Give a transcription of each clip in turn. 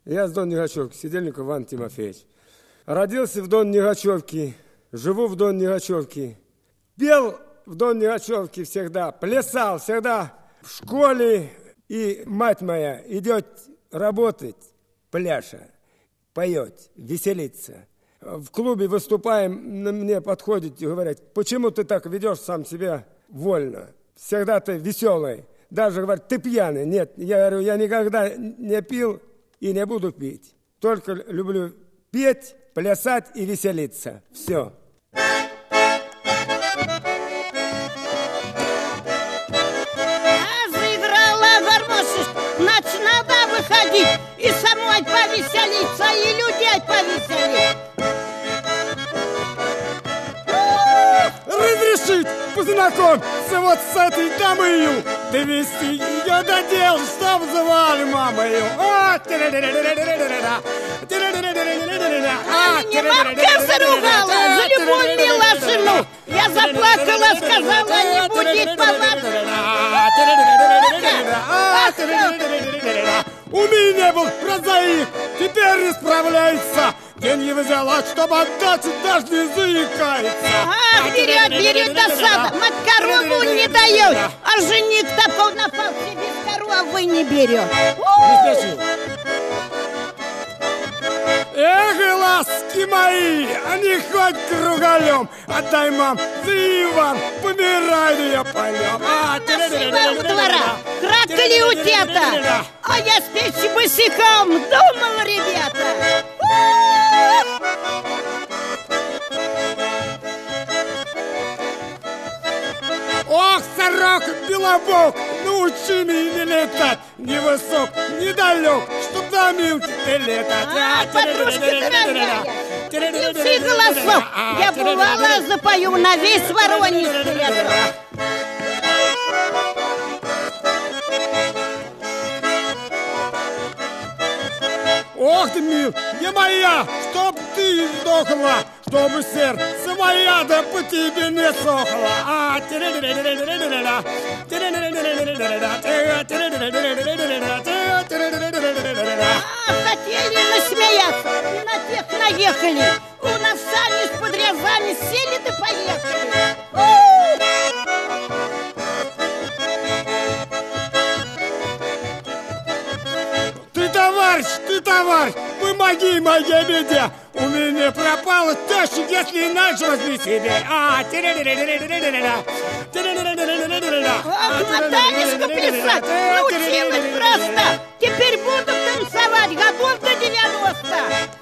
Я с Дон Негачевки, Сидельников Иван Тимофеевич. Родился в Дон Негачевке, живу в Дон Негачевке. Пел в Дон Негачевке всегда, плясал всегда в школе. И мать моя идет работать, пляша, поет, веселится. В клубе выступаем, на мне подходит и говорят: почему ты так ведешь сам себя вольно? Всегда ты веселый. Даже говорят: ты пьяный. Нет, я говорю, я никогда не пил и не буду пить. Только люблю петь, плясать и веселиться. Все. Заиграла гармошечка, значит, надо выходить и самой повеселиться, и людей повеселить. Разрешить познакомиться вот с этой дамою, довести ее до дел, чтоб звали мамою. Не мамка заругала, за любовь мила жену. Я заплакала, сказала, не будет У меня был прозаик, теперь исправляется. Деньги взяла, чтобы отдать, даже не заикается. Ах, берет досада, мать корову не дает, а жених такой напал, без коровы не берет. Эх, ласки мои, они хоть кругалем. Отдай, мам, ты, Иван, помирай, я полем. Красивого двора, кратко ли у деда, а я с печи босиком думал, ребята. Ох, сорока, белобок, научи меня летать. Не высок, не далек, чтоб до Милки ты летать. Подружки дорогая, милый голосок, я бывала запою на весь Воронеж лесок. Ох ты, мил, не моя, чтоб ты сдохла, чтобы сердце моя да по тебе не сохла. Хотели насмеяться, и на тех наехали. У нас сами с подрезами сели да поехали. Ты, товарищ, помоги моей беде. У меня пропала теща, если иначе возьми себе. Ах, Натанюшка, плясать научилась просто. Теперь буду танцевать годов до 90.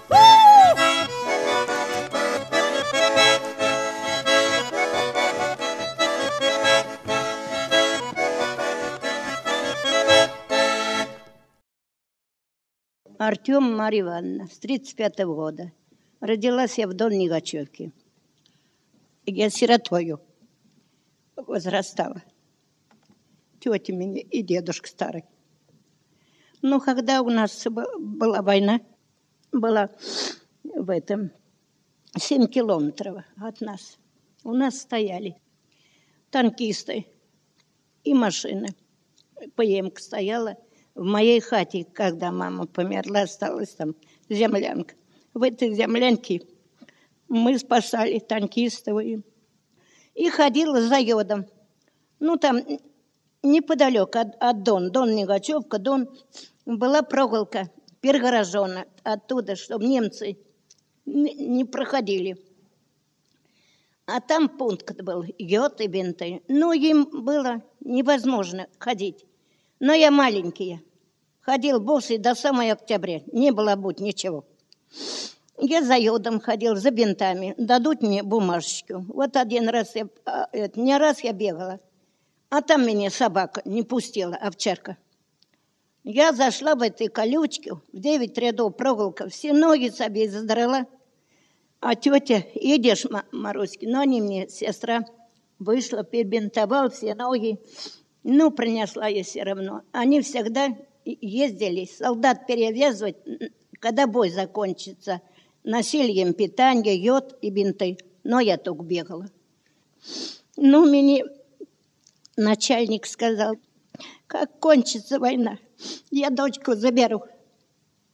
Артем Марья Ивановна, с 35-го года. Родилась я в Дон Негачевке. Я сиротою возрастала. Тетя меня и дедушка старый. Ну, когда у нас была война, была в этом 7 километров от нас. У нас стояли танкисты и машины. ПМ-ка стояла. В моей хате, когда мама померла, осталась там землянка. В этой землянке мы спасали танкистов и ходила за йодом. Ну, там неподалеку от Дон Негачевка, была прогулка, перегорожена оттуда, чтобы немцы не проходили. А там пункт был, йод и бинты. Ну, им было невозможно ходить. Но я маленький, ходил босый до самого октября, не было будь ничего. Я за йодом ходил, за бинтами, дадут мне бумажечку. Вот один раз, не раз я бегала, а там меня собака не пустила, овчарка. Я зашла в этой колючку, в 9 рядов прогулка, все ноги себе задрала. А тетя, идешь, Маруська, но они мне, сестра, вышла, перебинтовала все ноги. Ну, принесла я все равно. Они всегда ездили солдат перевязывать, когда бой закончится. Носили им питание, йод и бинты. Но я только бегала. Ну, мне начальник сказал, как кончится война, я дочку заберу.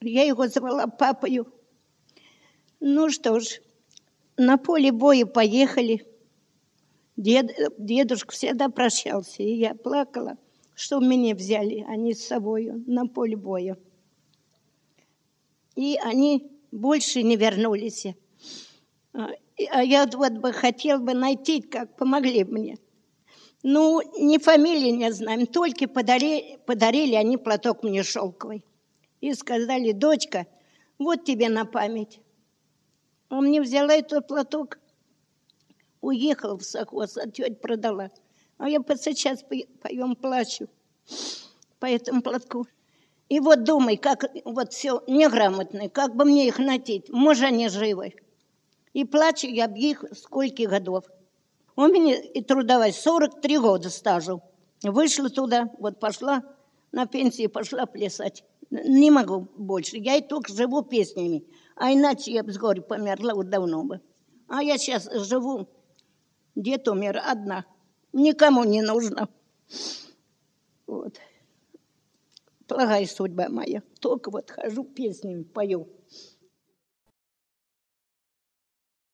Я его звала папою. Ну что ж, на поле боя поехали. Дедушка всегда прощался, и я плакала, что меня взяли они с собой на поле боя. И они больше не вернулись. А я вот бы хотела бы найти, как помогли мне. Ну, ни фамилии не знаем, только подарили они платок мне шелковый. И сказали: дочка, вот тебе на память. Он мне взяла этот платок, уехала в совхоз, а тетя продала. А я сейчас поем плачу по этому платку. И вот думай, как вот все неграмотные, как бы мне их найти, может, они живы. И плачу я об их сколько годов. У меня и трудовая 43 года стажу. Вышла туда, вот пошла на пенсию, пошла плясать. Не могу больше, я и только живу песнями. А иначе я бы с горя померла вот давно бы. А я сейчас живу, дед умер одна, никому не нужна. Вот. Плохая судьба моя. Только вот хожу, песнями пою.